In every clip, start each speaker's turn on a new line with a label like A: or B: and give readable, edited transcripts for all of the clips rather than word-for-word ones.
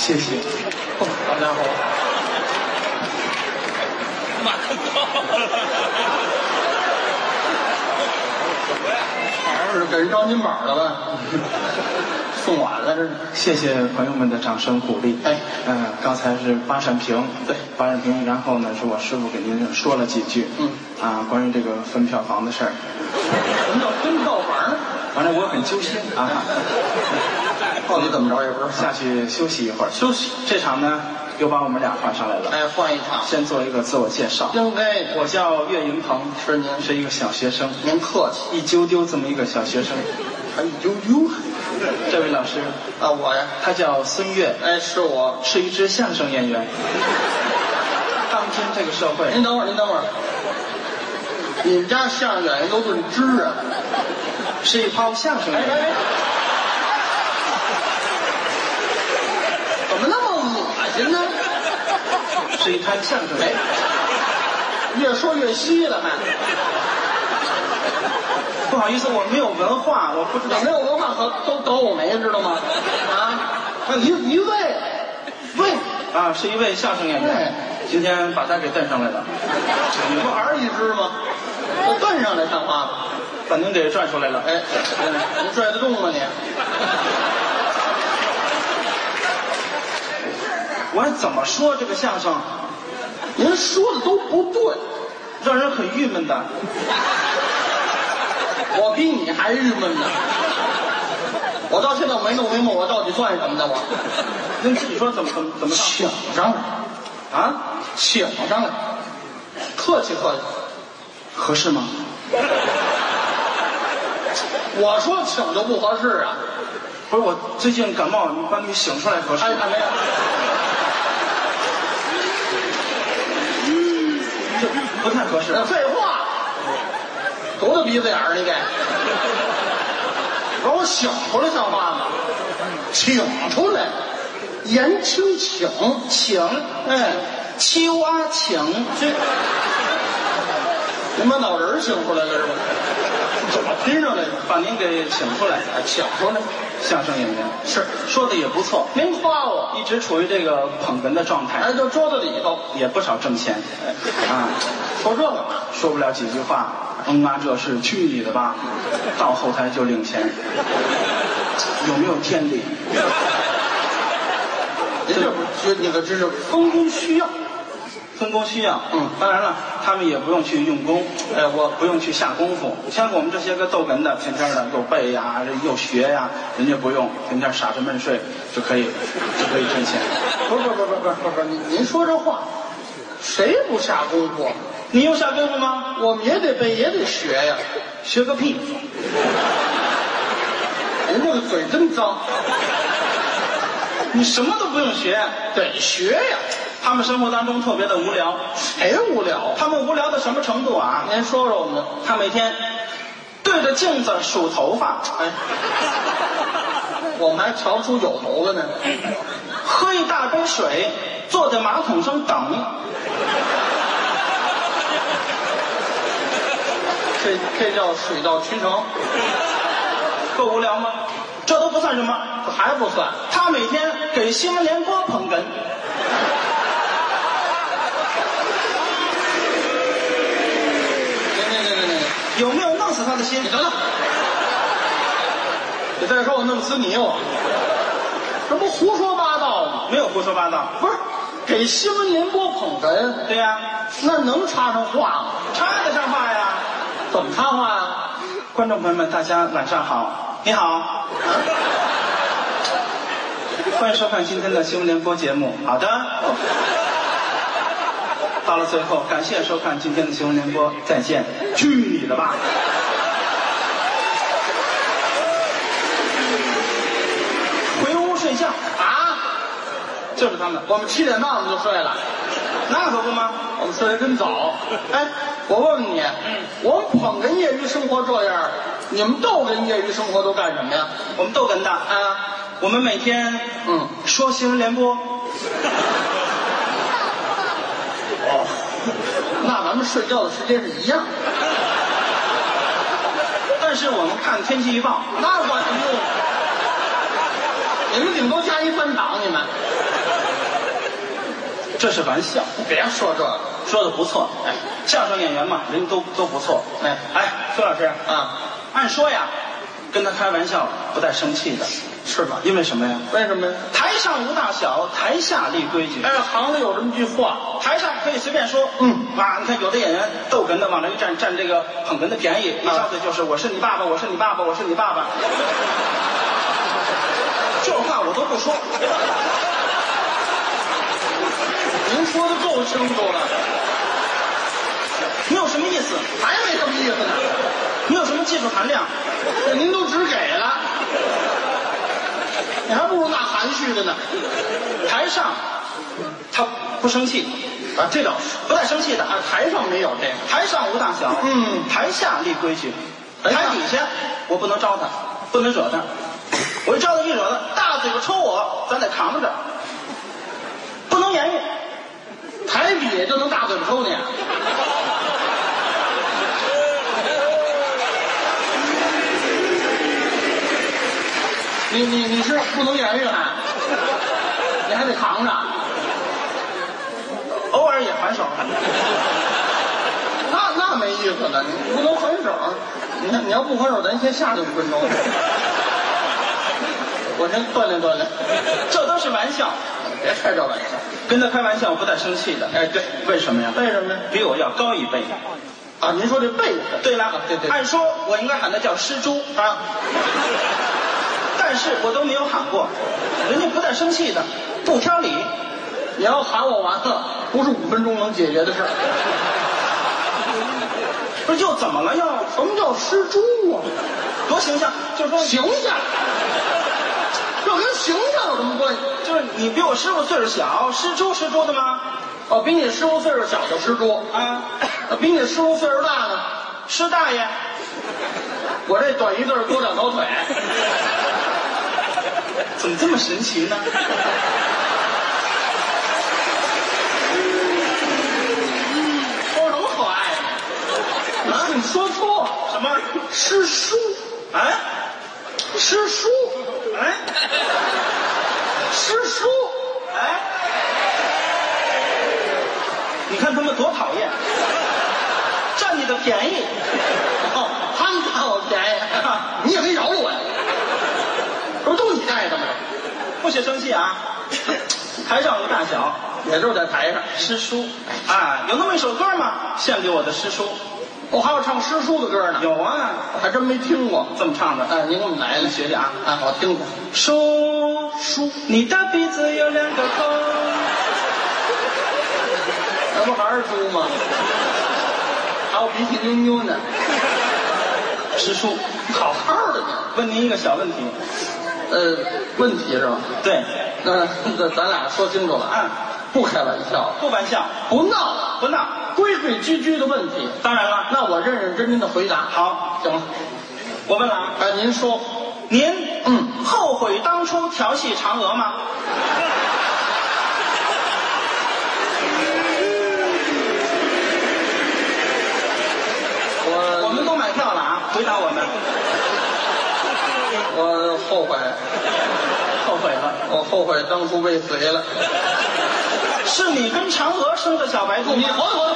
A: 谢谢。
B: 好家伙，
C: 满到了。
B: 这是给人招金宝了吧？送晚了这是。
A: 谢谢朋友们的掌声鼓励。
B: 哎，
A: 刚才是八扇屏，
B: 对，
A: 八扇屏，然后呢是我师傅给您说了几句，关于这个分票房的事儿。
B: 什么叫分票房？
A: 反正我很揪心啊。
B: 到底怎么着也不知道。
A: 下去休息一会儿。
B: 休息。
A: 这场呢又把我们俩换上来了。
B: 哎，换一场。
A: 先做一个自我介绍。
B: 应该。
A: 我叫岳云鹏，
B: 是您，
A: 是一个小学生。
B: 您客气。
A: 一丢丢这么一个小学生。
B: 还一丢丢。
A: 这位老师
B: 啊，我呀，
A: 他叫孙越。
B: 哎，是我，
A: 是一支相声演员。当今这个社会，
B: 您等会儿，你们家相声演员都论支啊？
A: 是一抛相声演员。
B: 怎么那么恶心呢？
A: 是一摊相声演员。
B: 越说越稀了还。
A: 不好意思，我没有文化，我不知道。
B: 没有文化都搞我没知道吗？啊，一位
A: 啊，是一位相声演员。今天把他给带上来了。
B: 你不还是一只吗？我蹬上来像话吗？
A: 把您给拽出来了。
B: 哎，你拽得动吗你？
A: 我怎么说这个相声？
B: 您说的都不对，
A: 让人很郁闷的。
B: 我比你还郁闷呢。我到现在没弄明白我到底算什么的我。
A: 您自己说怎么
B: 请上来
A: 啊？
B: 请上来，客气客气，
A: 合适吗？
B: 我说请就不合适啊。
A: 不是，我最近感冒，你把你醒出来合适。
B: 哎，没有。
A: 这不太合适。
B: 废话。多大鼻子眼儿你给？把我醒出来像话吗？请出来，言轻请，哎，
A: 秋啊请，
B: 这您把脑仁请出来了是吧？怎么拼上来的？
A: 把您给请出来，
B: 请出来。
A: 相声演员
B: 是
A: 说的也不错，
B: 您夸我，
A: 一直处于这个捧哏的状态，
B: 哎，就桌子里头
A: 也不少挣钱，啊，
B: 说这个嘛，
A: 说不了几句话，这是去你的吧，到后台就领钱，有没有天理？
B: 您这不是那个，这是分工需要。
A: 分工需要，当然了，他们也不用去用功，我不用去下功夫。像我们这些个逗哏的，天天的又背呀，又学呀，人家不用，天天傻着闷睡就可以挣钱。
B: 不是，您说这话，谁不下功夫？
A: 你有下功夫吗？
B: 我们也得背，也得学呀。
A: 学个屁！
B: 您这个嘴真脏。
A: 你什么都不用学，
B: 得学呀。
A: 他们生活当中特别的无聊。
B: 谁无聊？
A: 他们无聊到什么程度啊？
B: 您说说我们。
A: 他每天对着镜子数头发，
B: 哎，我们还瞧不出有头发呢。
A: 喝一大杯水，坐在马桶上等。
B: 这叫水到渠成。
A: 够无聊吗？这都不算什么，
B: 还不算。
A: 他每天给新闻联播捧哏。有没有弄死他的心？
B: 你等等，你再说我弄死你我，这不胡说八道吗？
A: 没有胡说八道，
B: 不是给新闻联播捧哏。
A: 对呀，
B: 那能插上话吗？
A: 插得上话呀。
B: 怎么插话呀？
A: 观众朋友们，大家晚上好，你好，欢迎收看今天的新闻联播节目。好的。到了最后，感谢收看今天的新闻联播，再见。去你的吧！回屋睡觉
B: 啊！
A: 就是他们，
B: 我们7点半我们就睡了，
A: 那可不吗？
B: 我们睡得真早。哎，我问问你，我们捧哏业余生活这样，你们逗哏业余生活都干什么呀？
A: 我们逗哏的
B: 啊，
A: 我们每天说新闻联播。
B: 哦，那咱们睡觉的时间是一样的，
A: 但是我们看天气预报，
B: 那管用。你们顶多加一翻档，你们。
A: 这是玩笑，
B: 别说这个，
A: 说的不错。哎，相声演员嘛，人都不错。哎，孙老师
B: 啊，
A: 按说呀，跟他开玩笑不带生气的，
B: 是吧？
A: 因为什么呀？
B: 为什么呀？
A: 台上无大小，台下立规矩。
B: 哎，行里有这么句话，
A: 台上可以随便说，啊，你看有的演员逗哏的往那一站，占这个捧哏的便宜，一张嘴就是我是你爸爸，我是你爸爸，我是你爸爸。这话我都不说。
B: 您说的够清楚了，
A: 你有什么意思？
B: 还没什么意思呢。
A: 你有什么技术含量？
B: 这您都只给了，你还不如那含蓄的呢。
A: 台上他不生气
B: 啊，这倒是
A: 不带生气的。
B: 台上没有这个，
A: 台上无大小，台下立规矩。台底下我不能招他，不能惹他。我一招他一惹他，大嘴巴抽我，咱得扛着，不能言语。
B: 台底下就能大嘴巴抽你。你是不能言语还？你还得扛着，
A: 偶尔也还手。
B: 那没意思了，你不能还手。你看，你要不还手，咱先下去5分钟。我先锻炼锻炼。
A: 这都是玩笑，
B: 别开这玩笑。
A: 跟他开玩笑不带生气的。
B: 哎，对，
A: 为什么呀？
B: 为什么呀？
A: 比我要高一辈。
B: 啊，您说这辈分？
A: 对了，
B: 对，
A: 按说我应该喊他叫师猪啊，但是我都没有喊过，人家不带生气的，不挑理。
B: 你要喊我完了，不是5分钟能解决的事儿。
A: 不是又怎么了？又
B: 什么叫师猪啊？
A: 多形象，就是说
B: 形象。这跟形象有什么关系？
A: 就是你比我师傅岁数小，师猪的吗？
B: 哦，比你师傅岁数小就师猪
A: 啊，
B: 比你师傅岁数大呢，
A: 师大爷。
B: 我这短一字多2条腿，
A: 怎么这么神奇呢？
B: 说什么可爱的？啊，你说错
A: 什么？
B: 师叔？
A: 哎，
B: 师叔？
A: 哎，
B: 师叔？
A: 哎，你看他们多讨厌，占你的便宜。
B: 哦，他们占我便宜，你也没饶了我呀？这不都你带的吗？
A: 不许生气啊！台上无大小，
B: 也就是在台上。
A: 师叔啊，有那么一首歌吗？献给我的师叔。
B: 我还有唱师叔的歌呢。
A: 有啊，
B: 我还真没听过
A: 这么唱的。
B: 哎，您给我们来
A: 学学啊！
B: 啊，我听听。
A: 叔，你的鼻子有2个孔。
B: 那不还是猪吗？还有鼻涕妞妞呢。
A: 师叔，
B: 好好的呢。
A: 问您一个小问题。
B: 问题是吧？
A: 对。
B: 那咱俩说清楚了啊，不开玩笑，
A: 不玩笑，
B: 不闹，
A: 不闹，
B: 规规矩矩的问题。
A: 当然了，
B: 那我认认真真的回答。
A: 好，
B: 行了，
A: 我问了啊。
B: 哎，您说，
A: 您后悔当初调戏嫦娥吗？我们都买票了啊！回答我们。
B: 我后悔，
A: 后悔了。
B: 我后悔当初被随了。
A: 是你跟嫦娥生的小白兔吗？
B: 你活，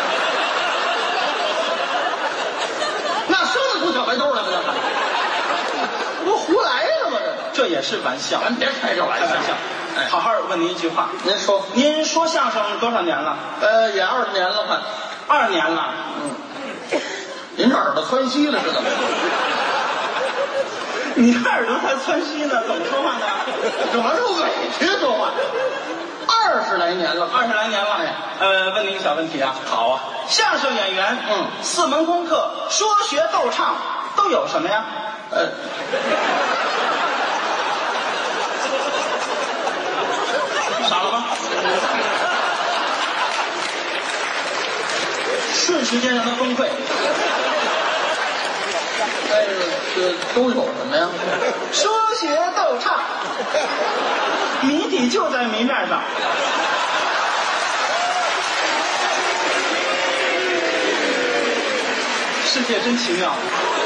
B: 那生得出小白兔来吗？这不胡来的吗？
A: 这也是玩笑，
B: 咱别开这玩笑。
A: 哎，好好问您一句话。
B: 您说，
A: 您说相声多少年了？
B: 也20年了，
A: 2
B: 快。
A: 年了。
B: 您这耳朵窜稀了是怎么？
A: 你耳朵才窜稀呢，怎么说话呢？
B: 怎么这么委屈说话？20来年了
A: ，20来年了。问您一个小问题啊。
B: 好啊。
A: 相声演员，4门功课，说学逗唱都有什么呀？傻了吗？瞬时间让他崩溃。
B: 这都有什么呀？
A: 说学逗唱，谜底就在谜面上。世界真奇妙。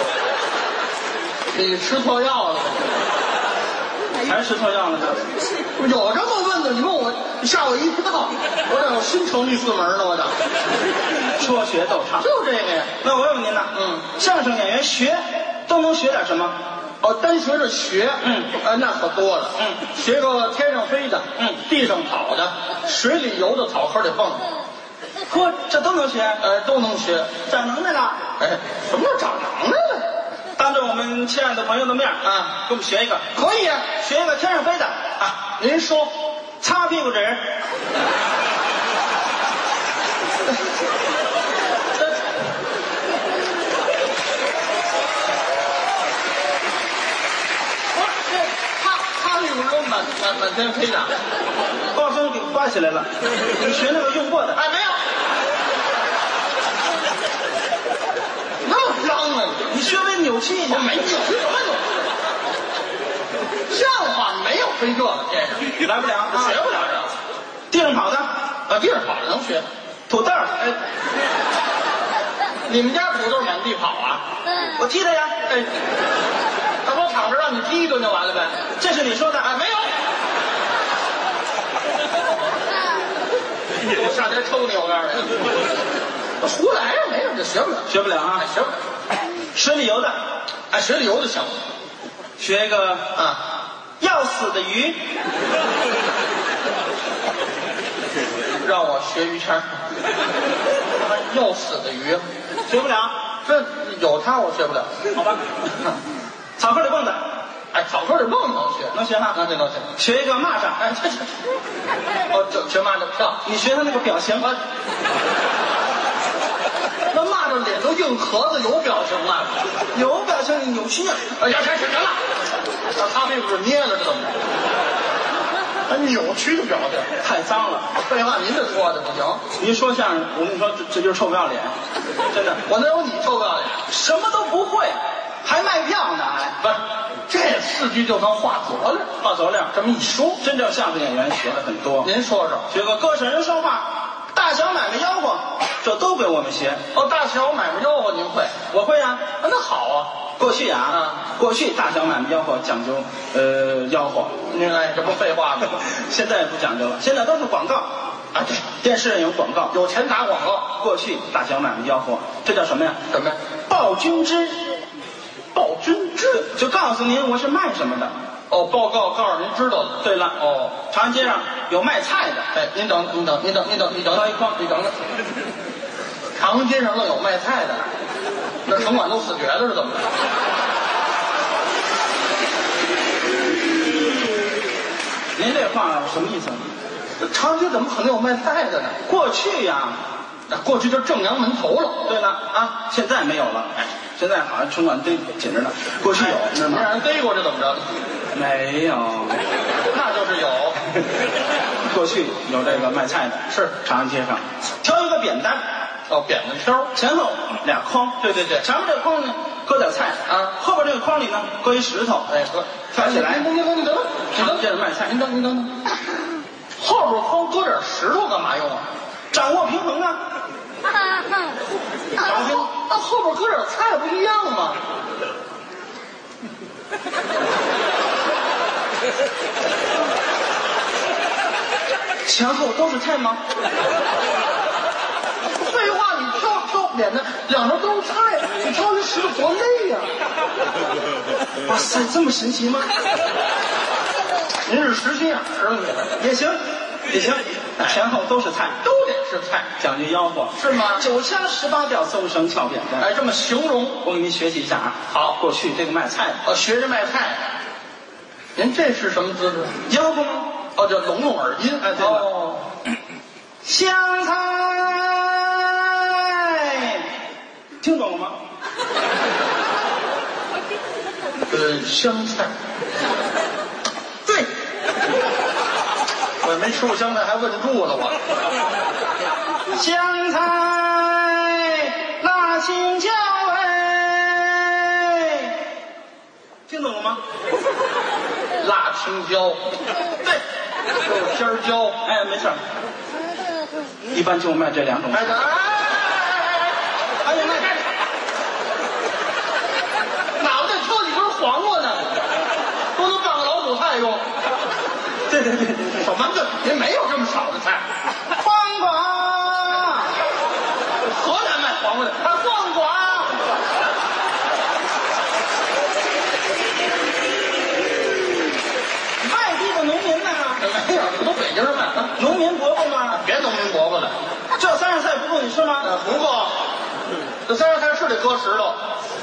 B: 你吃错药了？
A: 还吃错药了呢？
B: 有这么问的？你问我吓我一跳，我新成立4门呢，我的
A: 说学逗唱，
B: 就这个呀。
A: 那我问您呐，相声演员学都能学点什么？
B: 哦，单学着学，那可多了，学个天上飞的，地上跑的，水里游的，草坑里蹦的，
A: 嚯，这都能学？
B: 都能学。
A: 长能耐了？
B: 哎，什么叫长能耐了？
A: 当着我们亲爱的朋友的面啊，给我们学一个。
B: 可以啊，
A: 学一个天上飞的啊。
B: 您说，
A: 擦屁股纸。
B: 满天飞的，
A: 刮风给刮起来了。你学那个用过的？
B: 哎，没有，那么脏啊！
A: 你学会扭曲一下。
B: 没扭曲什么扭曲？像话没有飞这个天上，
A: 来不了，
B: 学不了这个。
A: 地上跑的
B: 地上跑的能学。
A: 土豆，
B: 你们家土豆满地跑啊？
A: 我踢他呀。
B: 那我躺着让你踢一顿就完了呗？
A: 这是你说的？
B: 没有。我上天抽你！我告诉你，胡来呀！没有，这学不了，
A: 学不了啊，
B: 学不了。
A: 水里游的，
B: 水里游的行。
A: 学一个要死的鱼。
B: 让我学于谦，要死的鱼，
A: 学不了。
B: 这有他我学不了，
A: 好吧？草坑里蹦的，
B: 草坑里蹦能学，
A: 能学哈？
B: 那这能学。
A: 学一个蚂蚱，
B: 学蚂蚱跳，
A: 你学他那个表情。
B: 那蚂蚱脸都硬壳子，有表情吗？
A: 有表情，你扭曲啊！
B: 行了，让他屁股捏了，这怎么着？扭曲的表情
A: 太脏了。
B: 废话，您这说的不行。
A: 您说相声，我跟你说，这就是臭不要脸，真的。
B: 我哪有你臭不要脸？
A: 什么都不会，还卖票呢，
B: 不是，这4句就算画佐料，
A: 画佐料。
B: 这么一说，
A: 真正相声演员学的很多。
B: 您说说，
A: 学个歌神人说话，大小买卖吆喝，这都给我们学。
B: 大小买卖吆喝您会？
A: 我会呀。
B: 那好啊。
A: 过去过去大小买卖吆喝讲究吆喝。
B: 这不废话吗？
A: 现在不讲究了，现在都是广告
B: 对，
A: 电视上有广告，
B: 有钱打广告。
A: 过去大小买卖吆喝，这叫什么呀？
B: 什么呀？
A: 报君知。
B: 报君知，
A: 就告诉您我是卖什么的。
B: 报告告诉您知道了。
A: 对了，长安街上有卖菜的。
B: 您等，稍一框，你等等。长安街上愣有卖菜的，那城管都死绝了是怎么着？
A: 您这话什么意思？
B: 长安街怎么可能有卖菜的呢？
A: 过去呀，
B: 过去就正阳门头了。
A: 对了现在没有了。现在好像城管逮紧着呢。过去有，是吗？
B: 让人逮过这怎么着？
A: 没有，
B: 那就是有。
A: 过去有这个卖菜的，
B: 是
A: 长安街上挑一个扁担，
B: 扁担挑，
A: 前后2筐。
B: 对，
A: 前面这个筐呢搁点菜后边这个筐里呢搁一石头。
B: 搁
A: 挑起来。
B: 你等，
A: 长安街上卖菜，
B: 您等，后边筐搁点石头干嘛用啊？
A: 掌握平衡啊。
B: 那后边搁点菜不一样吗？
A: 前后都是菜吗？
B: 废话，你挑扁担，两头都是菜，你挑一石头多累呀！
A: 哇塞，这么神奇吗？
B: 您是实心眼儿了，
A: 也行，前后都是菜，
B: 都得是菜，
A: 讲究吆喝
B: 是吗
A: ？9腔18调，松绳翘扁担。
B: 这么形容，
A: 我给您学习一下好，过去这个卖菜
B: 的，学着卖菜。您这是什么姿势？
A: 吆喝吗？
B: 叫拢拢耳音。
A: 对了。香菜，听懂了吗？
B: 香菜。对。我没吃过香菜，还问住了我。
A: 香菜辣青椒听懂了吗？
B: 辣青椒，对，有尖椒，
A: 没事。一般就卖这2种。
B: 哎，哪我再挑几根黄瓜呢？都能拌个老韭菜用。
A: 对，
B: 什么这？您没有这么少的菜。
A: 黄瓜这三样菜不够你吃吗？
B: 不够，这三样菜是得搁石头。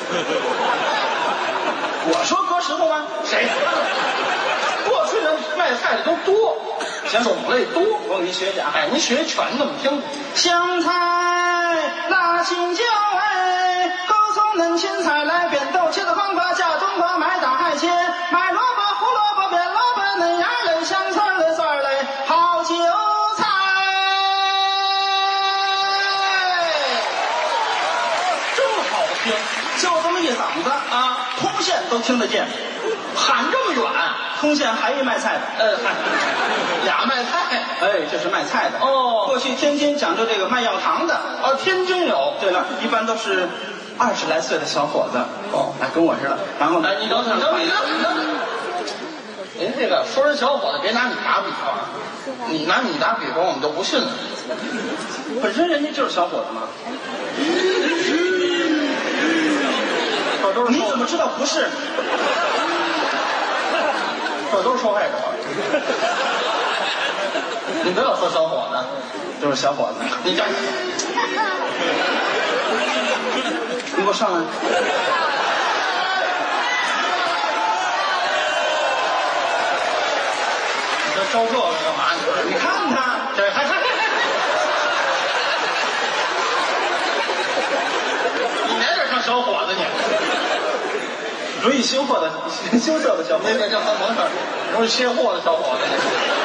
A: 我说搁石头吗？
B: 谁？过去人卖菜的都多，种类多。
A: 我给您学讲。
B: 哎，您学全怎么听？
A: 香菜、辣青椒高葱嫩青菜来扁豆切的黄瓜加冬瓜买大海切买萝卜胡萝卜扁萝卜嫩芽类香葱类蒜类好韭菜。
B: 真好听，
A: 就这么一嗓子啊，通县都听得见。
B: 喊这么远，
A: 通县还一卖菜的。
B: 俩卖菜。
A: 哎，这是卖菜的。
B: 哦，
A: 过去天津讲究这个卖药糖的。
B: 哦，天津有。
A: 对了，一般都是20来岁的小伙子。
B: 哦，
A: 哎，跟我似的。然后呢？
B: 哎，你等。您这个说人小伙子，别拿你打比方，你拿你打比方，我们都不信了。
A: 本身人家就是小伙子嘛。
B: 这都是
A: 你怎么知道不是？
B: 这都是受害者。你不要说小伙子，
A: 都是小伙子。
B: 你站，
A: 你给我上来。
B: 你这招这个干嘛？
A: 你看他，
B: 这还你哪点像小伙子你？
A: 容易羞涩的小伙子。
B: 那叫什么事儿？容易卸货的小伙子。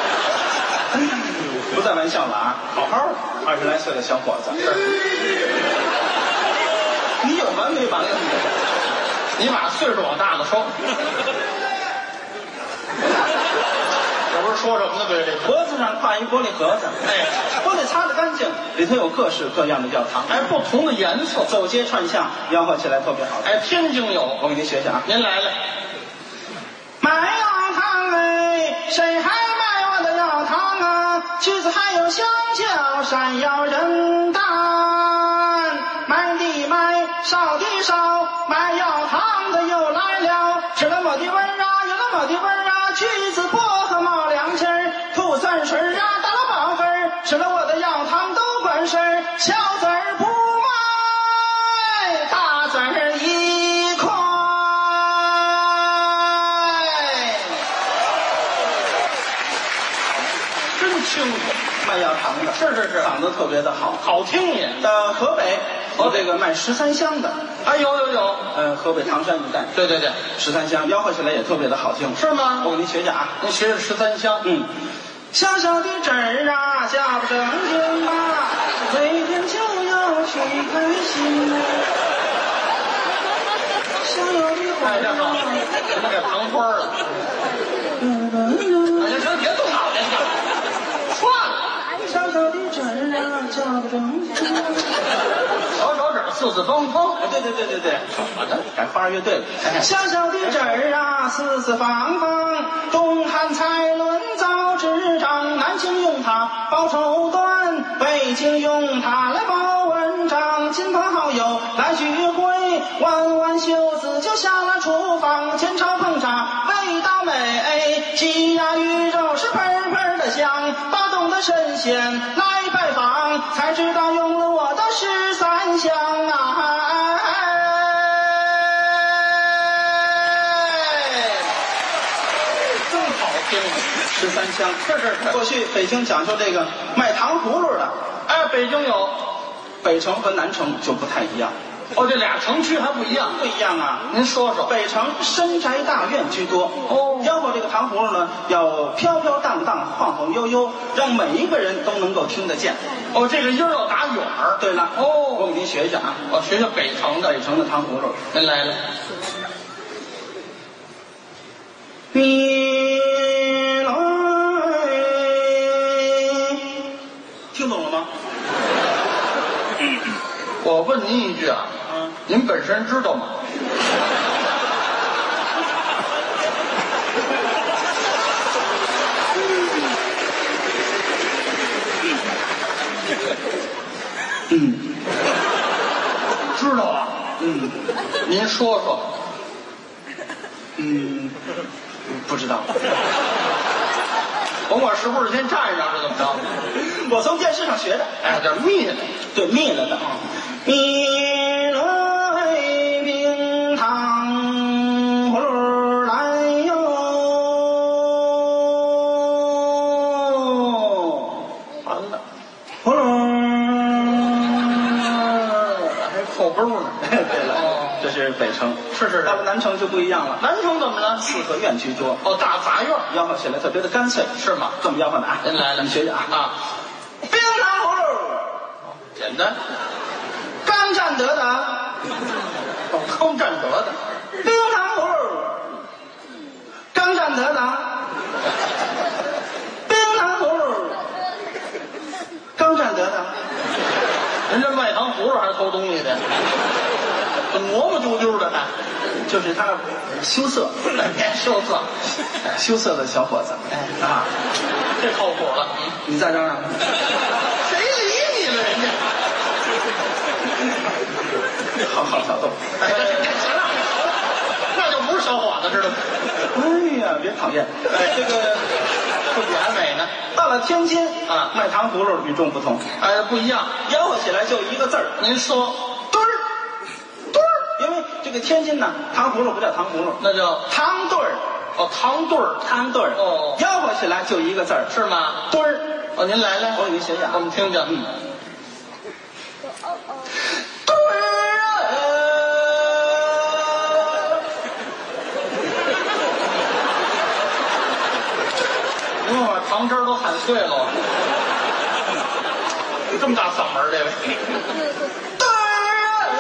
A: 不在玩笑了啊！好好的，20来岁的小伙子。你有完没完了？
B: 你把岁数往大了说。这不是说什么呢？嘴里
A: 脖子上挂一玻璃盒子，
B: 哎，
A: 玻璃擦得干净，里头有各式各样的药糖，
B: 哎，不同的颜色，
A: 走街串巷吆喝起来特别好。
B: 哎，天津有，
A: 我给您学学啊。
B: 您来了。
A: 买药糖哎，谁还卖我的药糖啊？橘子还有香蕉，山药人丹，买的买，烧的烧，卖药糖的又来了，吃了么的味儿啊，有了么的味儿啊，橘子薄荷冒凉气儿，吐酸水啊，打了饱粉儿，吃了我的药糖都管事儿，小子儿不卖，大子儿一块。
B: 真清楚，
A: 卖药糖的，
B: 是，
A: 嗓子特别的好。
B: 好听也。
A: 到河北有这个卖13香的，
B: 啊，有，
A: 河北唐山一带
B: 对
A: ，13香吆喝起来也特别的好听，
B: 是吗？
A: 我给您学学啊。
B: 您学的13香，
A: 小小的纸儿啊，夹不正经啊，每天就要去开心。小小的花
B: 哎，教授，怎么给糖花了？哎呀，行，别动脑袋了，算了。
A: 小小的纸儿啊，夹不正经。
B: 小手指四四方方，
A: 对，好的，改花儿乐队了。小小的纸儿啊，四四方方，东汉蔡伦造纸张，南京用它报手段，北京用它来报文章，亲朋好友来聚会，弯弯袖子就下了厨房，前朝烹炸味道美，鸡鸭鱼肉是喷喷的香，大动的神仙来拜访，才知道用了我的13香啊！
B: 真好听。
A: 13香，
B: 是。
A: 过去北京讲究这个卖糖葫芦的，
B: 哎，北京有，
A: 北城和南城就不太一样。
B: 哦，这俩城区还不一样。
A: 不一样啊！
B: 您说说。
A: 北城深宅大院居多。
B: 哦。
A: 吆喝这个糖葫芦呢，要飘飘荡荡、晃晃悠悠，让每一个人都能够听得见。
B: 哦，这个音儿要打远儿。
A: 对了。
B: 哦。
A: 我给您学一下啊。
B: 我学学北城的
A: 糖葫芦。
B: 您来了。
A: 你来，听懂了吗？
B: 我问您一句啊，您本身知道吗？知道啊。您说说。
A: 不知道。
B: 甭管是不是先站上是怎么着？
A: 我从电视上学的。
B: 哎，这蜜了，
A: 对，蜜了的。蜜了冰糖葫芦来哟，
B: 完了，
A: 葫芦。
B: 还扣钩呢。
A: 对了，这是北城。
B: 是。
A: 到了南城就不一样了。
B: 南城怎么了？
A: 四合院居多。
B: 哦，大杂院，
A: 吆喝起来特别的干脆，
B: 是吗？
A: 这么吆喝的啊！
B: 您来了，
A: 你学学啊！
B: 啊，
A: 冰糖葫芦，
B: 简单。
A: 刚占得的，
B: 哦，刚占得的。
A: 冰糖葫芦，刚占得的，冰糖葫芦，刚占得的。
B: 人这卖糖葫芦还是偷东西的，这磨磨丢丢的还。
A: 就是他羞涩，
B: 别羞涩，
A: 羞涩的小伙子。
B: 哎
A: 啊，
B: 这靠谱了。
A: 你再嚷嚷，
B: 谁理你了？人家
A: 好好小豆。
B: 哎，行了，那就不是小伙子，知道吗？
A: 哎呀，别讨厌。
B: 哎，这个不比还美呢。
A: 到了天津
B: 啊，
A: 卖糖葫芦与众不同。
B: 哎，不一样，
A: 吆喝起来就一个字儿，
B: 您说
A: 墩儿，墩儿。因为这个天津呢，糖葫芦不叫糖葫芦，
B: 那叫
A: 糖墩儿。
B: 哦，糖墩儿，
A: 糖墩儿。
B: 哦，
A: 吆喝起来就一个字儿，
B: 是吗？
A: 墩儿。
B: 哦，您来来，
A: 我给您学学啊，
B: 我们听听。
A: 墩儿
B: 您把糖汁儿都喊碎了，这么大嗓门儿这位。
A: 墩儿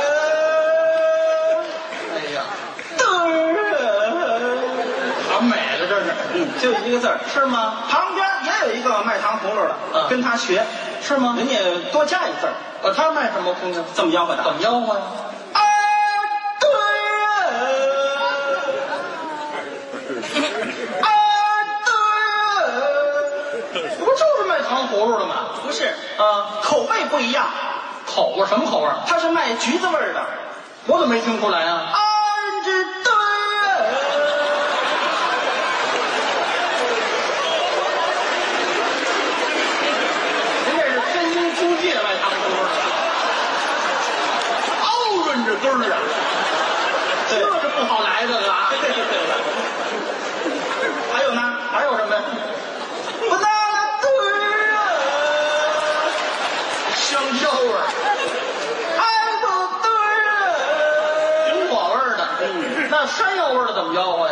B: 哎呀，
A: 墩儿
B: 喊美了这是。
A: 就一个字儿，
B: 是吗？
A: 旁边也有一个卖糖葫芦的，跟他学，
B: 是吗？
A: 人家多加一字儿，
B: 他卖什么东西？
A: 这么吆喝的。
B: 怎么吆喝呀？
A: 啊，墩儿啊，墩儿
B: 不就是卖糖葫芦的吗？
A: 不是
B: 啊，
A: 口味不一样，
B: 口味什么口味？
A: 他是卖橘子味儿的。
B: 我怎么没听出来啊？
A: 啊，这墩儿。
B: 租界卖糖葫芦的，嗷润着根儿啊，这是不好来的了啊！
A: 还有呢？
B: 还有什么呀？
A: 不那墩儿啊，
B: 香蕉味儿，
A: 还不墩儿啊，
B: 苹果味儿的。那山药味儿的怎么吆喝呀？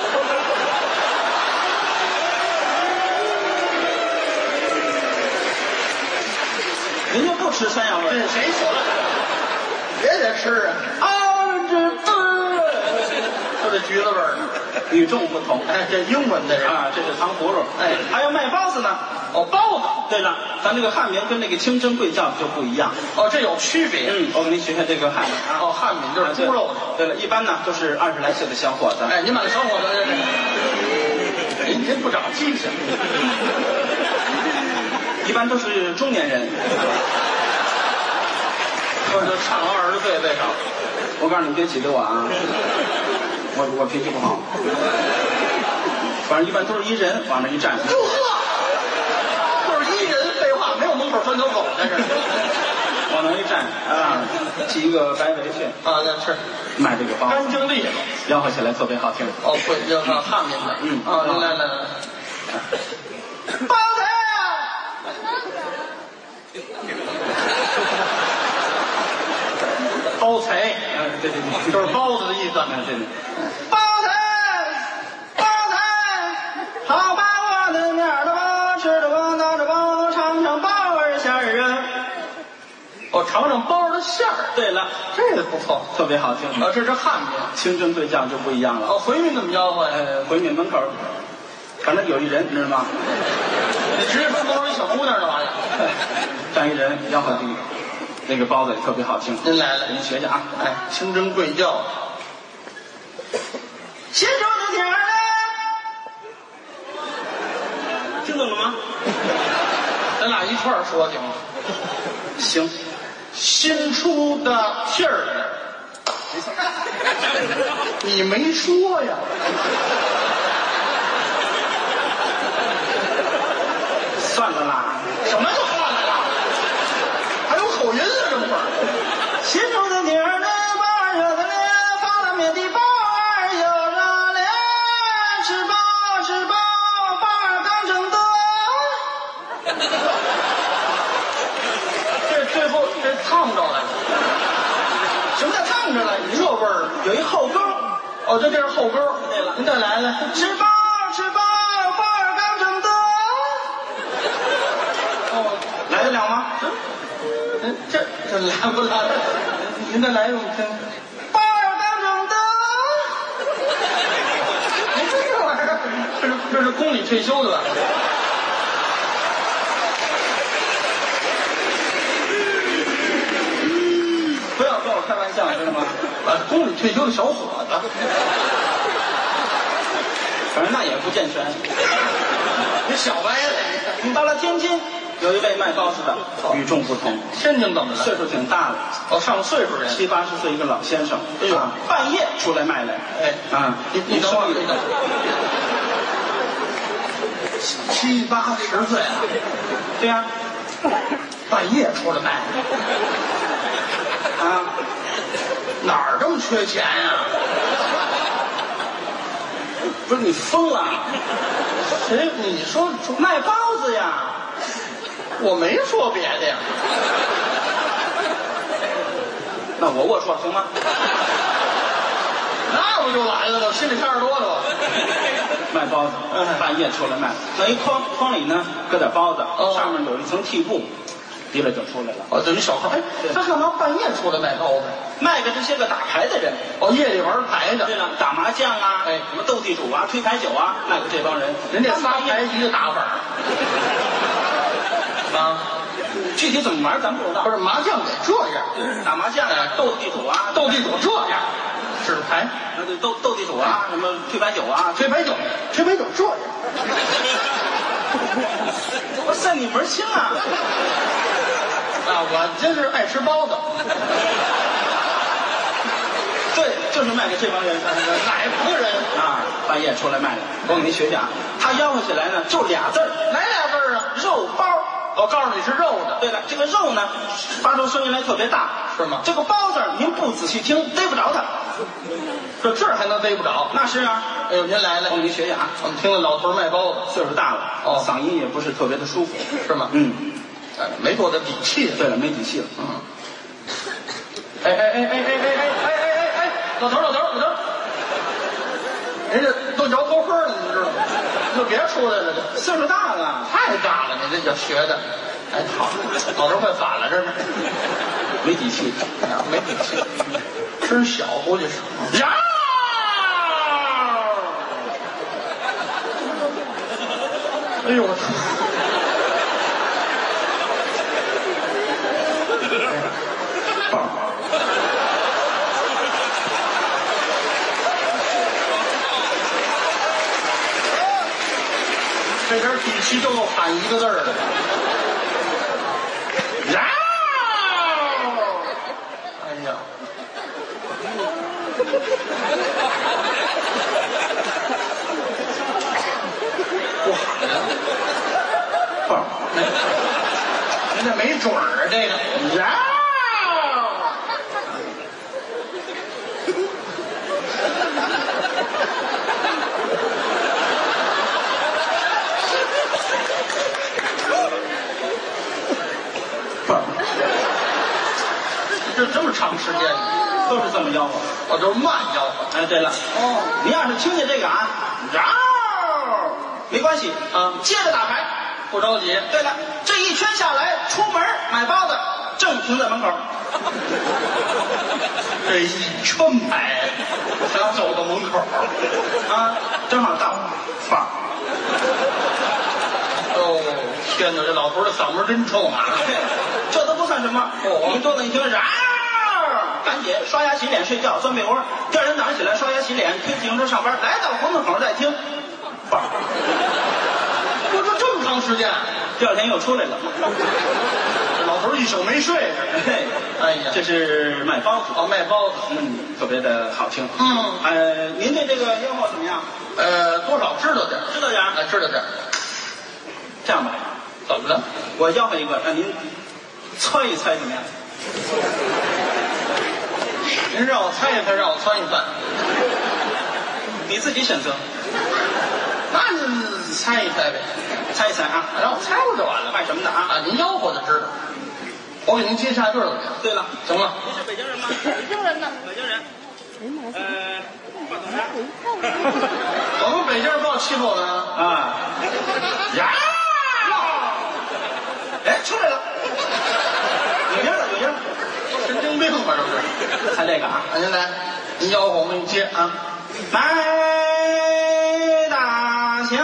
A: 人家不吃山药味
B: 这
A: 儿，
B: 谁说的？也得吃啊！
A: 啊，这墩儿，
B: 说这橘子味儿呢。
A: 与众不同。
B: 哎，这英文的人
A: 啊，这是糖葫芦。
B: 哎
A: 还有卖包子呢。
B: 哦，包子。
A: 对了，咱这个汉民跟那个清真贵教就不一样。
B: 哦，这有区别。
A: 我给您学学这个汉民啊。
B: 哦，汉民就是猪肉的。
A: 对了，一般呢都是20来岁的小伙子。
B: 哎，您把这小伙子，您不长记性。
A: 一般都是中年人。
B: 就差20岁最少。
A: 我告诉你，别挤兑我啊！我脾气不好。反正一般都是一人往那一站。
B: 祝贺！就是一人，废话，没有门口拴条狗在这儿。
A: 往那一站啊，系一个白围裙
B: 啊，那是
A: 卖这个包，
B: 干净利落，
A: 吆喝起来特别好听。
B: 哦，会就上汉民的。啊，您来来来，
A: 包子呀！
B: 包财，
A: 对对对，
B: 就是包子的意思。
A: 对对，包菜，包菜，好把我的面儿的包，吃的包，闹着包，尝尝包儿馅儿啊！
B: 哦，尝尝包的馅儿。
A: 对了，
B: 这个不错，
A: 特别好听。
B: 这是汉民。
A: 清真贵教就不一样了。
B: 哦，回民怎么吆喝呀？
A: 回民门口，反正有一人，知道吗？
B: 你直接说门口一小姑娘这玩意儿，
A: 站一人吆喝第一，那个包子也特别好听。
B: 您来了，
A: 您学学啊！
B: 哎，清真贵教，
A: 新出的天儿嘞，听懂了吗？
B: 咱俩一块儿说行吗？
A: 行，
B: 新出的信儿，
A: 没错。
B: 你没说呀？
A: 算了啦，
B: 什么叫算音了，这么会儿。
A: 心中的女儿呢，包儿热的嘞，发了面的包儿有热嘞，吃饱吃饱，包儿刚整得。
B: 这最后这烫着了，什么叫烫着了？热味儿
A: 有一后沟。
B: 哦，这是后沟。
A: 对了，
B: 您再来来，
A: 吃饱吃饱，包儿刚整得。
B: 哦，
A: 来得了吗？
B: 这来不来？您再来一个，我听。
A: 包儿刚整得。
B: 您这玩意儿，这是宫里退休的吧？
A: 不要跟我开玩笑，知道吗？
B: 宫里退休的小伙子，
A: 反正那也不健全。
B: 你小歪了。
A: 到了天津，有一位卖包子的，与众不同。
B: 天津怎么了？
A: 岁数挺大了，
B: 哦，上岁数人。
A: 70、80岁一个老先生，
B: 哎呦
A: 半夜出来卖来，
B: 哎
A: 啊，
B: 你等会儿，你等会儿。70、80岁了，
A: 对呀，
B: 半夜出来卖，
A: 啊，
B: 哪儿这么缺钱呀？
A: 不是你疯了？
B: 谁？你说
A: 卖包子呀？
B: 我没说别的呀。
A: 那我龌龊行吗？
B: 那不就完了吗？心里差点多了吧？
A: 卖包子，半夜出来卖，弄一筐，筐里呢搁点包子，
B: 哦
A: 上面有一层屉布，提了就出来了。
B: 哦，等于小孩，哎，他干嘛半夜出来卖包子？
A: 卖给这些个打牌的人。
B: 哦，夜里玩牌的。
A: 对了，打麻将啊，
B: 哎
A: 什么斗地主啊，推牌九啊，卖给这帮人。
B: 人家仨牌一个打法儿啊，
A: 具体怎么玩咱不知道。
B: 不是麻将得这样，
A: 打麻将啊，斗地主啊，
B: 斗地主这样，纸牌
A: 对斗地主啊，什么推牌九啊，
B: 推牌九这样。
A: 我算你门清啊！
B: 啊，我真是爱吃包子。
A: 对，就是卖给这帮人。
B: 哪个人？
A: 啊，半夜出来卖的。我给您学学啊，他吆喝起来呢，就俩字儿，
B: 哪俩字儿啊？
A: 肉包。
B: 我告诉你是肉的。
A: 对了，这个肉呢，发出声音来特别大，
B: 是吗
A: 这个包字儿您不仔细听，逮不着它。
B: 这字儿还能逮不着？
A: 那是啊，
B: 哎呦，您来了，
A: 我给您学学啊。
B: 我们听了老头卖包子，
A: 岁数大了，
B: 哦
A: 嗓音也不是特别的舒服，
B: 是吗？
A: 嗯，
B: 没多大底气。
A: 对了，没底气了。
B: 哎，老头，人家都摇头喝了，你知道吗？就别出来了，这
A: 岁数大了，
B: 太大了，你这叫学的。哎，好，老头快反了，这是。
A: 没底气。
B: 没底气，声小估计是。呀！哎呦我操！这点底气就够喊一个字儿的。呀！哎呀！不喊了，
A: 棒，
B: 人家没准儿啊，这个。呀！
A: 棒，
B: 这这么长时间，
A: 都是这么吆喝。
B: 我都是慢吆喝。
A: 哎，对了，
B: 哦，
A: 您要是听见这个啊，嗷，没关系
B: 啊
A: 接着打牌。
B: 不着急。
A: 对了，这一圈下来，出门买包子，正停在门口。
B: 这一圈牌，才走到门口
A: 啊，正好到，放。
B: 哦，天哪，这老头的嗓门真冲啊！
A: 这都不算什么，我们桌子一听，嗷，赶紧刷牙洗脸睡觉，钻被窝。第二天早上起来刷牙洗脸，推自行车上班，来到胡同口再听，放。
B: 我说这么长时间，
A: 第二天又出来了。
B: 老头一宿没睡。
A: 嘿，
B: 哎呀，
A: 这是卖包子，
B: 哦，卖包子，
A: 特别的好听。您对这个吆喝怎么样？
B: 多少知道点儿，
A: 知道点儿。
B: 知道点儿。
A: 这样吧，
B: 怎么了？
A: 我吆喝一个，让您猜一猜怎么样？
B: 您让我猜一猜，让我算一算，
A: 你自己选择，
B: 那猜一猜呗，
A: 猜一猜啊，
B: 让我猜不就完了？
A: 卖什么的啊？
B: 啊，您吆喝就知道。我给您接下句怎么样？
A: 对了，
B: 行了，
A: 您是北京人吗？
D: 北京人呢？
A: 北京人。话筒啥？
B: 我们北京人报欺负我们啊！
A: 啊，
B: 呀，
A: 哎，出来了，有音了，有音了，
B: 神经病吧这不是？
A: 猜这个啊，
B: 啊，您来，您吆喝我给你接啊。
A: 买大小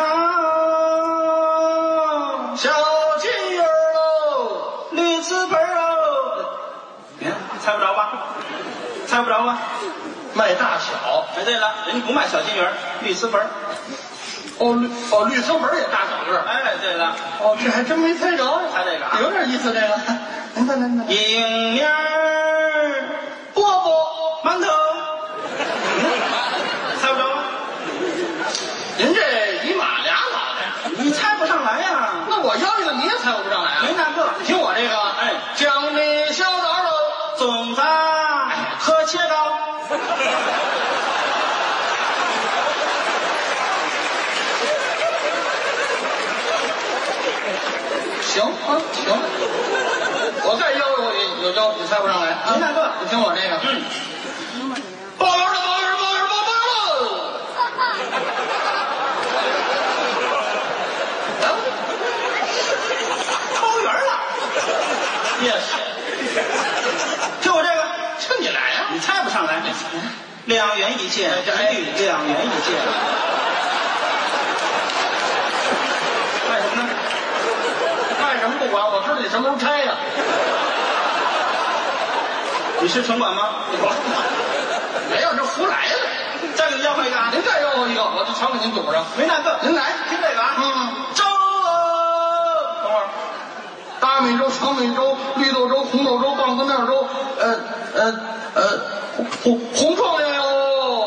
B: 小金鱼儿喽，
A: 绿瓷盆儿哦，你看猜不着吧？猜不着吧？
B: 卖大小。
A: 哎，对了，人家不卖小金鱼儿，绿瓷盆儿。
B: 绿瓷盆也大小个儿。
A: 哎，对了，
B: 哦，这还真没猜着呀。
A: 猜这个啊
B: 有点意思这个。您看，
A: 迎面儿
B: 饽饽，
A: 馒头，猜不着吧？
B: 您这一马俩脑袋。
A: 你猜不上来呀？
B: 那我要一个你也猜不上来啊？
A: 没那个，
B: 听我这个，
A: 哎，
B: 江米小枣肉，
A: 粽子和切糕。
B: 行啊，行。我再吆喝你，有吆你猜不上来啊？
A: 没那个，
B: 你听我这个，包圆的包圆包圆包包喽。
A: 包圆了。
B: Yes，
A: 听我这个，
B: 听你来呀。
A: 你猜不上来。2元一件，绿2元一件。卖什么呢？
B: 干什么不管，我知道你什么时候拆呀。
A: 你是城管吗？
B: 没有，这胡来了。
A: 再给你吆喝一个啊！
B: 您再吆喝一个，我就瞧给您堵上。
A: 没那个，
B: 您来，
A: 听这个啊。粥，等会儿，
B: 大米粥、小米粥、绿豆粥、红豆粥、棒子面粥，红状元哟。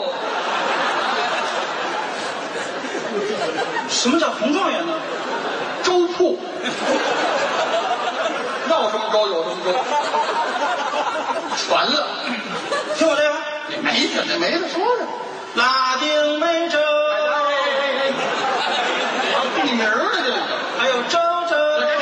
A: 什么叫红状元呢？
B: 粥铺，要什么粥有什么粥，全了。
A: 听我这个，
B: 你没听，这没得说的。
A: 拉丁美洲，
B: 地名儿呢这个，
A: 还有周周，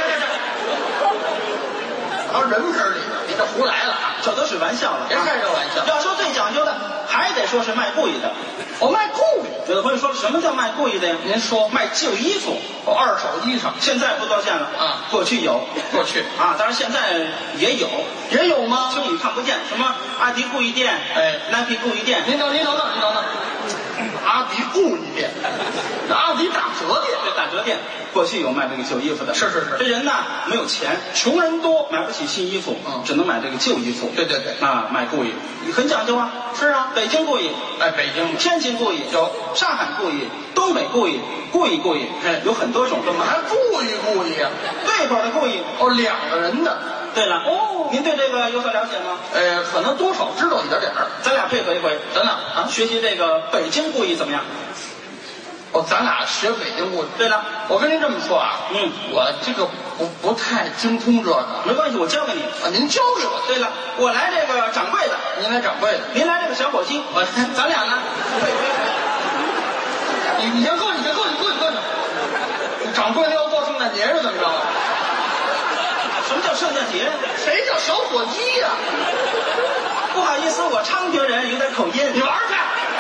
B: 还有人名儿里边，你这胡来了啊！
A: 这都是玩笑了。
B: 别开这玩笑。
A: 要说最讲究的，还得说是卖布艺的。
B: 我卖故意，
A: 有的朋友说什么叫卖布艺的呀？
B: 您说
A: 卖旧衣服，
B: 二手衣裳，
A: 现在不多见了
B: 啊，
A: 过去有
B: 过去
A: 啊，当然现在也有，
B: 也有吗？
A: 亲眼看不见。什么阿迪布艺店，
B: 哎
A: ，Nike 布艺店，
B: 您等，阿迪故意店，那阿迪打折店，
A: 这打折店，过去有卖这个旧衣服的。
B: 是
A: 这人呢没有钱，穷人多，买不起新衣服，只能买这个旧衣服。
B: 对
A: 啊，卖布艺很讲究啊。
B: 是啊，
A: 北京布艺，
B: 哎，北京
A: 天津布艺
B: 有，
A: 上海布艺，东北布艺，故意，
B: 哎
A: 有很多种。
B: 怎么还故意啊？
A: 对口的故意。
B: 哦，两个人的。
A: 对了，
B: 哦
A: 您对这个有所了解吗？
B: 可能多少知道一点点儿。
A: 咱俩配合一回，
B: 咱俩啊，
A: 学习这个北京布艺怎么样？
B: 哦，咱俩学北京故意。
A: 对了，
B: 我跟您这么说啊，我这个不太精通这个。
A: 没关系，我教给你。
B: 啊，您教给我。
A: 对了，我来这个掌柜的，
B: 您来掌柜的，
A: 您来这个小伙计，咱俩呢配合。
B: 你先喝，你先喝。掌柜的要过圣诞节是怎么着？
A: 什么叫圣诞节？
B: 谁叫小伙计呀？
A: 不好意思，我昌平人，有点口音。
B: 你玩去！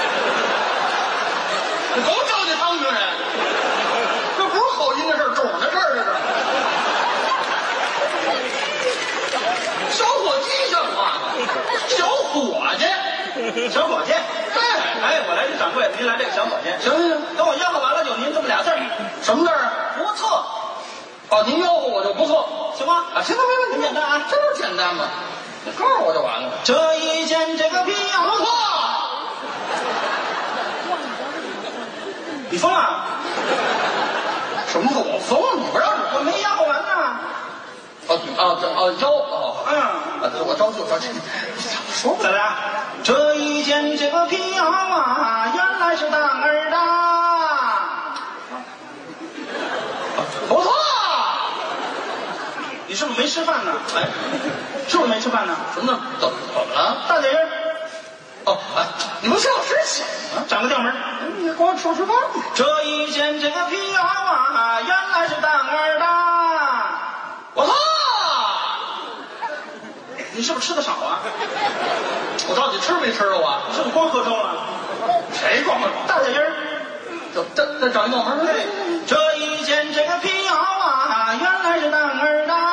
B: 我都叫你昌平人，这不是口音的事儿，种的事儿，这是。小伙计像话吗？小伙计，
A: 小伙计。哎，我来这掌柜，您来这个小伙计。
B: 行，
A: 等我吆喝完了，就您这么俩字儿。
B: 什么字儿？
A: 不错，
B: 哦，您吆喝我就不错，
A: 行吗？
B: 啊，行，没问题，
A: 很简单啊，
B: 这不是简单吗？你告诉我就完了。
A: 这一件这个皮袄
B: 不错，
A: 你疯了？
B: 什么叫我疯了？你不让
A: 我没吆喝完呢。
B: 招哦，我招就招这，说吧。
A: 咱俩这一件这个皮袄啊，原来是当儿的。
B: 不错，
A: 你你是不是没吃饭呢？
B: 哎，
A: 是不是没吃饭呢？
B: 怎么了？
A: 大姐人，
B: 哦，哎，你不是老师想吗？
A: 长个调门。
B: 你给我说饭。
A: 这一见这个皮娃娃，原来是当儿的。
B: 我操！
A: 你是不是吃的少啊？
B: 我到底吃没吃啊？
A: 你是不是光喝粥了？
B: 谁光喝粥？
A: 大姐人，
B: 再找一个门。
A: 对，这一见这个皮娃娃，原来是当儿的。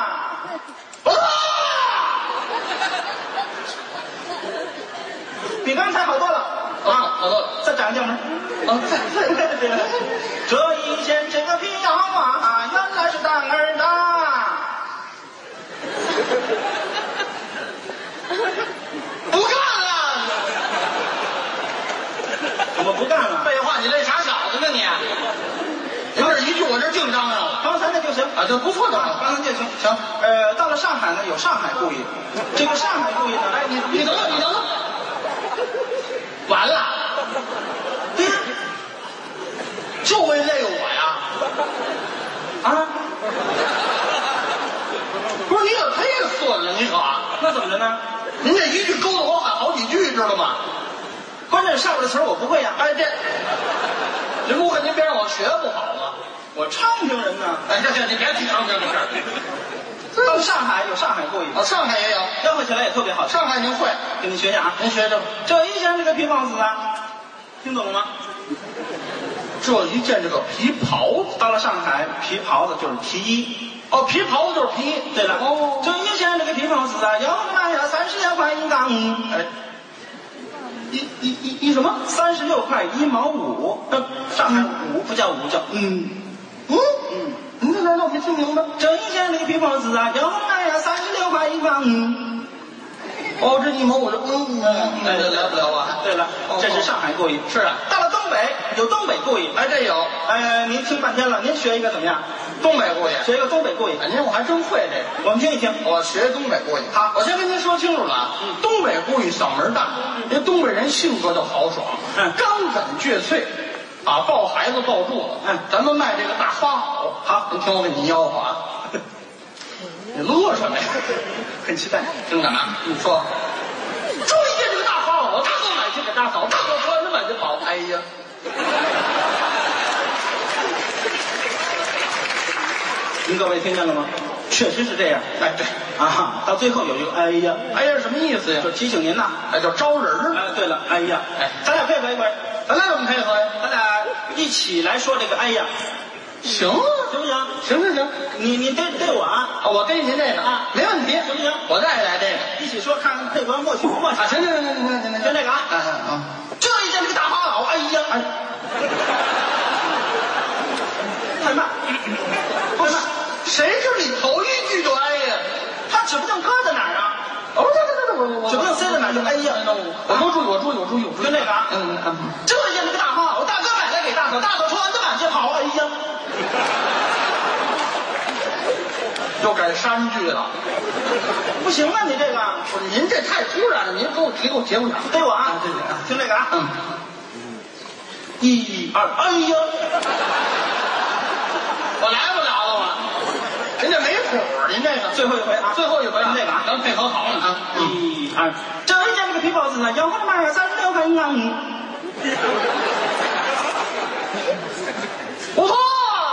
A: 比刚才好多了啊！
B: 好多了，
A: 再长个调门。
B: 对。
A: 这一见这个皮娃娃，原来是当儿的。
B: 不干了！
A: 怎么不干了？
B: 废话，你累傻小子呢你？您这一句我这净嚷嚷了。
A: 刚才那就行
B: 啊，这不错的，
A: 刚才就行。
B: 行。
A: 到了上海呢，有上海故意。这个上海故意呢，
B: 哎，你等等，完了，
A: 对呀，
B: 就为累我呀！
A: 啊，
B: 不是你可忒损了，你可。
A: 那怎么着呢？
B: 您这一句勾搭我喊好几句，知道吗？
A: 关键上边的词儿我不会呀。
B: 哎，这您不会您别让我学不好吗？
A: 我昌平人呢。
B: 哎，行，你别提昌平的事儿。
A: 到了上海有上海故意，
B: 哦，上海也有，
A: 吆喝起来也特别好听。
B: 上海您会，
A: 跟你学一下啊。
B: 您学着。
A: 这一见这个皮袍子啊，听懂了吗？
B: 这一件这个皮袍子，
A: 到了上海，皮袍子就是皮衣。
B: 哦，皮袍子就是皮衣。
A: 对了，
B: 哦，
A: 这一件这个皮袍子啊，要卖呀36块1杠。
B: 哎，一什么
A: ？36块1毛5。上海5不叫5，叫
B: 您这难道没听明白？
A: 这一件这个皮袍子啊，要卖呀36块1杠。
B: 哦，这一毛我就哎，这来不了啊。
A: 对了，这是上海故意。
B: 是啊，
A: 到了东北有东北故意。
B: 哎，这有。
A: 您听半天了，您学一个怎么样？
B: 东北故意，
A: 学一个东北故意。
B: 哎，您我还真会这个。
A: 我们听一听。
B: 我学东北故意。
A: 好，
B: 我先跟您说清楚了啊。东北故意嗓门大，因为东北人性格就豪爽，刚梗倔脆，啊，抱孩子抱住了。咱们卖这个大花袄。
A: 好，
B: 您听我给你吆喝啊。你乐什么呀？
A: 很期待。
B: 听着啊，你说。这一件这个大花袄，大哥买去给大嫂，大哥穿着满就跑。哎呀，
A: 您各位听见了吗？确实是这样。
B: 哎，对
A: 啊，到最后有一个哎呀，
B: 哎呀什么意思呀？
A: 就提醒您呐，
B: 哎，叫招人儿。
A: 哎，对了，哎呀，
B: 哎，
A: 咱俩配合一回，
B: 咱俩怎么配合呀？
A: 咱俩一起来说这个哎呀，
B: 行啊，
A: 行不行？
B: 行。
A: 你对我啊，
B: 我跟您这个
A: 啊，
B: 没问题，
A: 行不行？
B: 我再来这个，
A: 一起说，看看配合默契不默契？
B: 行，
A: 就这个啊，这一件这个大花袄，哎呀，太慢，太慢，
B: 谁知你头一句就哎呀？
A: 他指不定搁在哪儿啊？
B: 哦，对，
A: 指不定塞在哪儿就哎呀。
B: 我注意，
A: 就这个啊，这一件这个大花袄，大哥买来给大嫂，大嫂穿完就满街跑，哎呀。
B: 又改山句了，
A: 不行啊！你这个，
B: 不是您这太突然了，您给我节骨眼儿，
A: 对我啊，
B: 对，
A: 听这个啊，1、2，哎呀，
B: 我来不了了，人家没谱，您这个
A: 最后一回啊，
B: 最后一回
A: 这个啊，
B: 咱配合好了啊
A: ，1、2，这一件这个皮袍子呢，要我卖36块1杠。
B: 不错。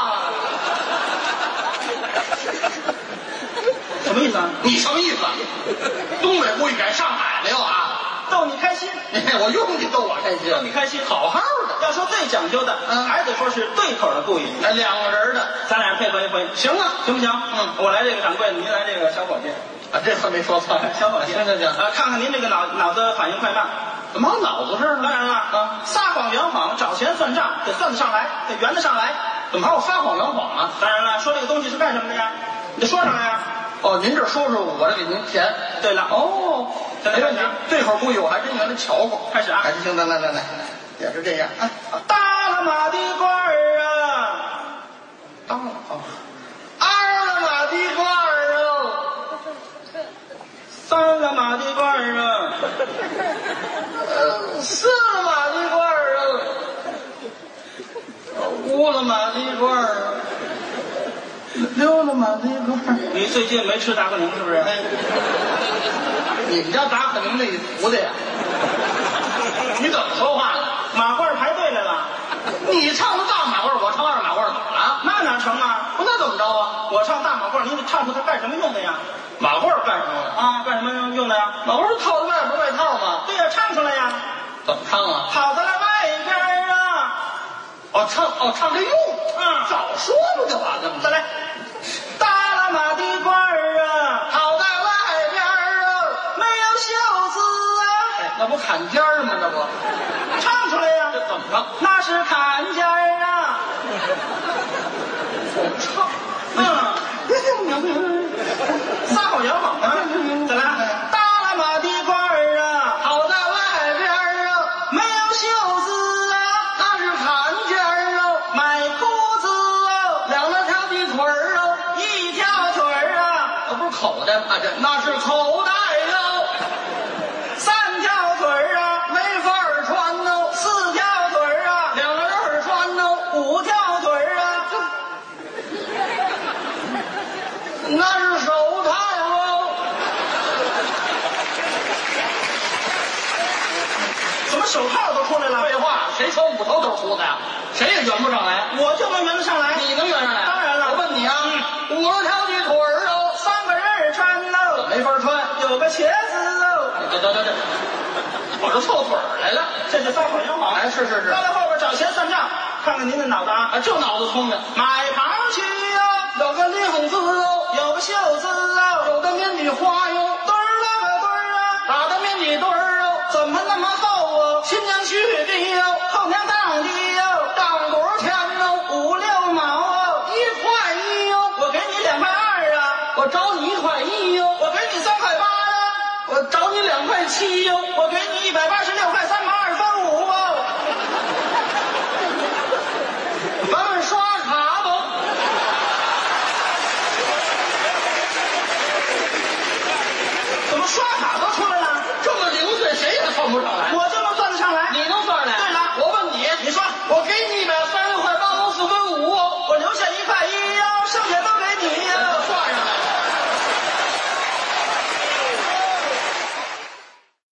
A: 什么意思啊？
B: 你什么意思啊？东北故意改上海了又啊？
A: 逗你开心，
B: 我用你逗我开心，
A: 逗你开心，
B: 好好的。
A: 要说最讲究的，还得说是对口的故意。
B: 哎，两个人的，
A: 咱俩配合一回，
B: 行啊，
A: 行不行？我来这个掌柜的，您来这个小伙计。
B: 啊，这次没说错，
A: 小伙计，
B: 行。
A: 看看您这个脑子反应快慢，
B: 怎么脑子事呢？
A: 当然了，撒谎圆谎，找钱算账，得算得上来，得圆得上来。
B: 怎么还有撒谎圆谎啊？
A: 当然了，说这个东西是干什么的呀？你得说上来呀。
B: 哦，您这说说，我这给您填。
A: 对了，
B: 哦，没问题。这口故意我还真原来瞧过。
A: 开始啊！
B: 行，来，也是这样啊。
A: 大了马的官儿啊，
B: 大了二了马的官儿啊，
A: 三了马的官儿啊，
B: 四了马的官儿啊，五了马的官儿， 溜了马地瓜。
A: 你最近没吃达克宁是不是？
B: 你们家达克宁那一徒弟呀？你怎么说话呢？
A: 马褂排队来了。
B: 你唱的大马褂，我唱二马褂，怎么了？
A: 那哪成啊？
B: 那怎么着啊？
A: 我唱大马褂，你得唱出它干什么用的呀？
B: 马褂干什么用
A: 啊？干什么用的呀？
B: 马褂是套在外边外套吗？
A: 对呀，唱出来呀。
B: 怎么唱啊？
A: 套在外边啊。
B: 唱这用。早说不就完了吗？
A: 再来。大喇嘛的褂啊，
B: 套在外边啊，
A: 没有袖子啊。
B: 那不坎肩吗？那不
A: 唱出来呀。
B: 这怎么唱？
A: 那是坎肩啊。
B: 唱。
A: 撒好摇好啊！再来，大喇嘛的褂啊，
B: 套在外边啊，
A: 没有袖子啊，
B: 那是坎肩啊，
A: 买裤子啊，
B: 两条的腿儿啊，
A: 一条腿儿啊，
B: 那不是口袋吗？那是口袋哟，
A: 三条腿儿啊，
B: 没法穿哦，
A: 四条腿儿啊，
B: 两个人穿哦，
A: 五条腿儿啊，
B: 那是手套哦。
A: 怎么手套都出来了？
B: 废话，谁穿五头都是秃子呀？谁也圆不上来。
A: 我就能圆得上来。
B: 你能圆上来？
A: 当然了。
B: 我问你啊，50条的腿儿哦，
A: 三个人穿哦，
B: 没法穿，
A: 有个茄子哦。
B: 对，我这凑腿儿来了，
A: 这就撒好摇好。
B: 哎，是。
A: 到了后边找钱算账，看看您的脑子啊。
B: 这脑子聪明。
A: 买螃蟹哟，
B: 有个领子哦，
A: 有个袖子哦，
B: 有的面的花哟，
A: 墩儿那个墩儿啊，
B: 打的面的墩儿哦，
A: 怎么那么厚哦？
B: 新娘婿的哟，
A: 后娘当的哟，
B: 当多少钱哦
A: 5、6毛哦
B: ，1块1哟，
A: 我给你2块2啊，
B: 我找你1块1哟，
A: 我给你3块8啊，
B: 我找你2块7哟，
A: 我给你186块3毛2分5哦，